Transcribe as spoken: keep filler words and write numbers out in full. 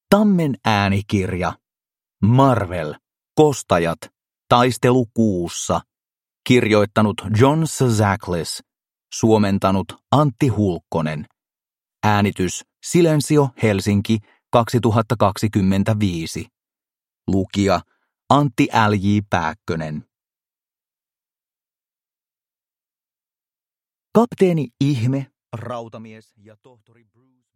Tammen äänikirja. Marvel. Kostajat. Taistelu kuussa. Kirjoittanut John Szaklis. Suomentanut Antti Hulkkonen. Äänitys Silensio Helsinki kaksituhattakaksikymmentäviisi. Lukija Antti L J Pääkkönen. Kapteeni Ihme, Rautamies ja tohtori Bruce